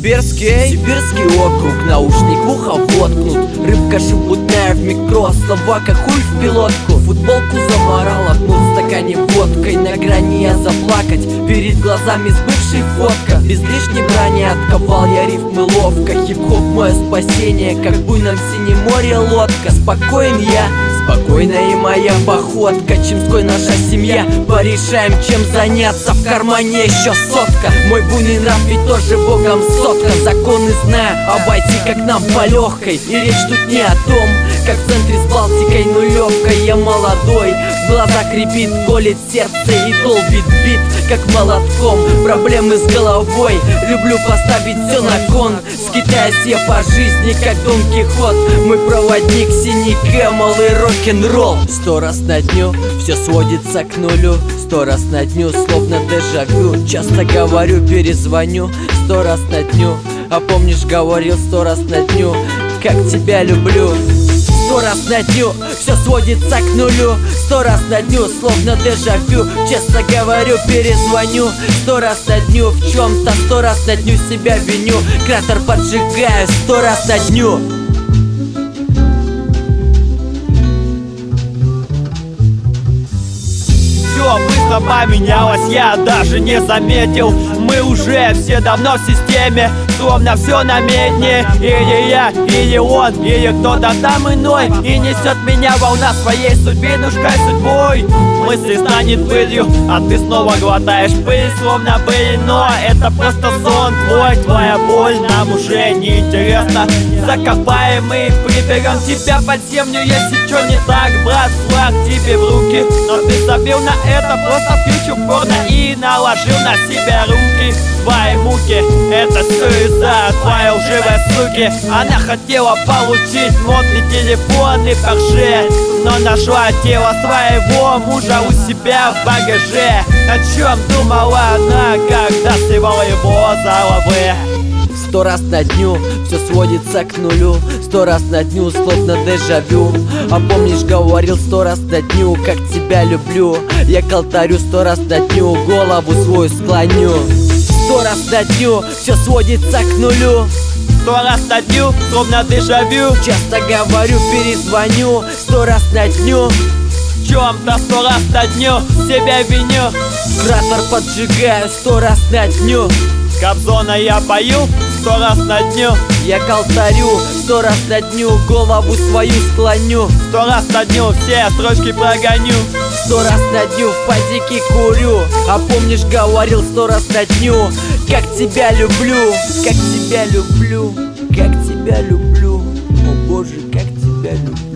Сибирский округ, наушник в ухо воткнут. Рыбка шебутная в микро, слова как хуй в пилотку. Футболку заморал, окнул в стакане водкой. На грани я заплакать, перед глазами сбывший фотка. Без лишней брани отковал я рифмы ловко. Хип-хоп мое спасение, как в буйном синем море лодка. Спокоен я, спокойна и моя походка. Чемской наша семья, порешаем, чем заняться. В кармане еще сотка. Мой буйный нрав ведь тоже богом соткан. Законы знаю, обойти как нам по легкой. И речь тут не о том, как в центре с Балтикой нулевкой. Я молодой, в глазах рябит, колет сердце и долбит бит, как молотком. Проблемы с головой, люблю поставить все на кон. Скитаясь я по жизни, как Дон Кихот. Мой проводник синий Кэмэл и рок-н-ролл. 100 раз на дню все сводится к нулю. 100 раз на дню, словно дежавю. Часто говорю, перезвоню 100 раз на дню. А помнишь, говорил 100 раз на дню, как тебя люблю. 100 раз на дню все сводится к нулю. 100 раз на дню, словно дежавю. Честно говорю, перезвоню 100 раз на дню. В чем-то 100 раз на дню себя виню. Кратер поджигаю 100 раз на дню. Все быстро поменялось, я даже не заметил. Мы уже все давно в системе, словно все на медне. Или я, или он, или кто-то там иной. И несет меня волна своей судьбинушкой судьбой. Мысли станет пылью, а ты снова глотаешь пыль, словно пыль. Но это просто сон твой, твоя боль нам уже не интересна. Закопаем и приберем тебя под землю, если что не так, брат, флаг тебе в руки. Но ты забил на это, просто фьючер порно и наложил на себя руки. Твои муки, это все из-за твоей лживой суки. Она хотела получить модный телефон и Порше, но нашла тело своего мужа у себя в багаже. О чем думала она, когда сливала его за головы? 100 раз на дню все сводится к нулю. 100 раз на дню, словно дежавю. А помнишь, говорил 100 раз на дню, как тебя люблю. Я к алтарю 100 раз на дню, голову свою склоню. 100 раз на дню все сводится к нулю. 100 раз на дню, словно дежавю. Часто говорю, перезвоню 100 раз на дню. В чем-то 100 раз на дню себя виню. Кратер поджигаю 100 раз на дню. Кобзона я пою 100 раз на дню. Я к алтарю 100 раз на дню, голову свою склоню. 100 раз на дню все строчки прогоню. 100 раз на дню в падике курю. А помнишь, говорил 100 раз на дню, как тебя люблю, как тебя люблю, как тебя люблю. О боже, как тебя люблю.